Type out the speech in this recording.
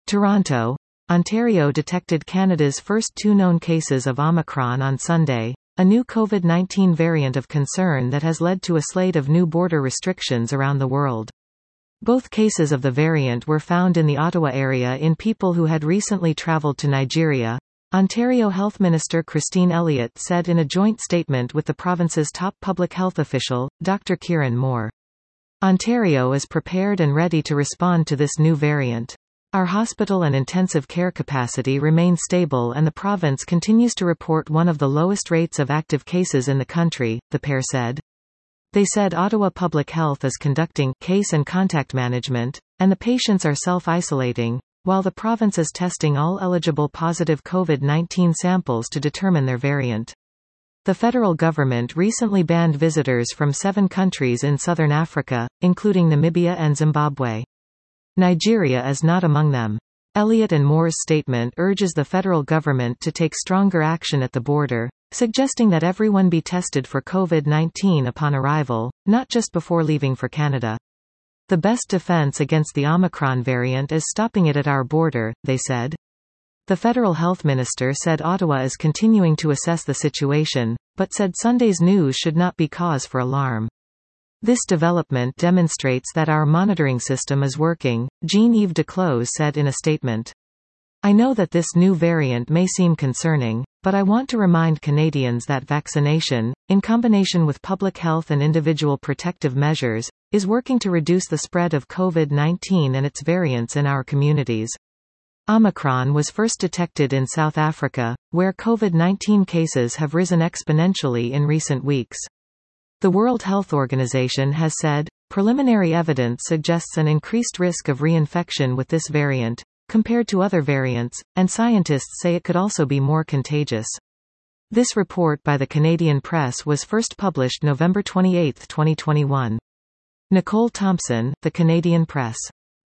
Toronto, Ontario detected Canada's first 2 known cases of Omicron on Sunday, a new COVID-19 variant of concern that has led to a slate of new border restrictions around the world. Both cases of the variant were found in the Ottawa area in people who had recently travelled to Nigeria, Ontario Health Minister Christine Elliott said in a joint statement with the province's top public health official, Dr. Kieran Moore. Ontario is prepared and ready to respond to this new variant. Our hospital and intensive care capacity remains stable and the province continues to report one of the lowest rates of active cases in the country, the pair said. They said Ottawa Public Health is conducting case and contact management, and the patients are self-isolating, while the province is testing all eligible positive COVID-19 samples to determine their variant. The federal government recently banned visitors from 7 countries in southern Africa, including Namibia and Zimbabwe. Nigeria is not among them. Elliott and Moore's statement urges the federal government to take stronger action at the border, suggesting that everyone be tested for COVID-19 upon arrival, not just before leaving for Canada. The best defense against the Omicron variant is stopping it at our border, they said. The federal health minister said Ottawa is continuing to assess the situation, but said Sunday's news should not be cause for alarm. This development demonstrates that our monitoring system is working, Jean-Yves Duclos said in a statement. I know that this new variant may seem concerning, but I want to remind Canadians that vaccination, in combination with public health and individual protective measures, is working to reduce the spread of COVID-19 and its variants in our communities. Omicron was first detected in South Africa, where COVID-19 cases have risen exponentially in recent weeks. The World Health Organization has said, preliminary evidence suggests an increased risk of reinfection with this variant, compared to other variants, and scientists say it could also be more contagious. This report by the Canadian Press was first published November 28, 2021. Nicole Thompson, The Canadian Press.